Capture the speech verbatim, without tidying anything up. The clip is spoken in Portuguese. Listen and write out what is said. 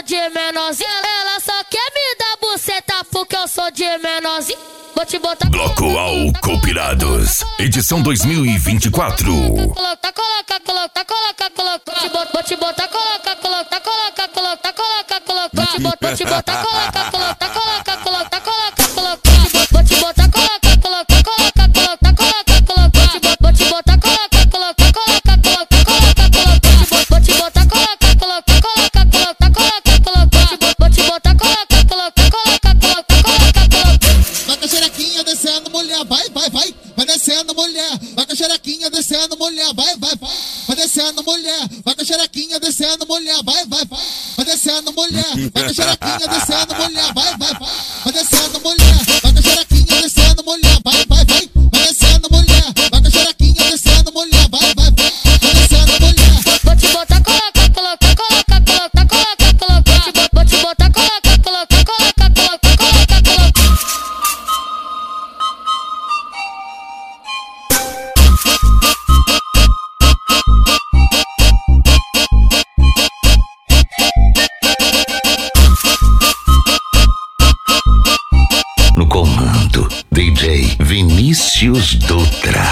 de menorzinho. Ela só quer me dar buceta porque eu sou de menorzinho. Vou te botar. Bloco Álcool Pirados, edição dois mil e vinte e quatro. Coloca, coloca, coloca, coloca, coloca. Vou te botar, coloca, coloca, coloca, coloca, coloca, coloca. Vou te botar, vou te botar, coloca, coloca, coloca, coloca, coloca, coloca. Vou te botar, coloca, coloca, coloca, coloca, coloca, coloca. Vou te botar, coloca, coloca, coloca, coloca, coloca, coloca. Vou te botar, coloca, coloca, coloca, coloca, coloca, coloca. Vou te botar, coloca, coloca, coloca, coloca, coloca, coloca. Vai com a xerequinha descendo, mulher, vai, vai, vai. Vai descendo, mulher. Vai com a xerequinha descendo, mulher, vai, vai, vai. Vai descendo, mulher. Vai com a xerequinha descendo, mulher, vai, vai, vai. Vai descendo, mulher. Vai com a xerequinha descendo, mulher, vai, vai, vai. Vai descendo, mulher. Vai com a xerequinha descendo, mulher, vai, vai, vai. Vai descendo, mulher. Vai com a xerequinha descendo, mulher, vai, vai, vai. Vai descendo, mulher. Vou te botar, coloca, coloca, coloca, coloca, coloca, coloca. Vou te botar, coloca, coloca, coloca, coloca, coloca, coloca. No comando, D J Vinícius Dutra.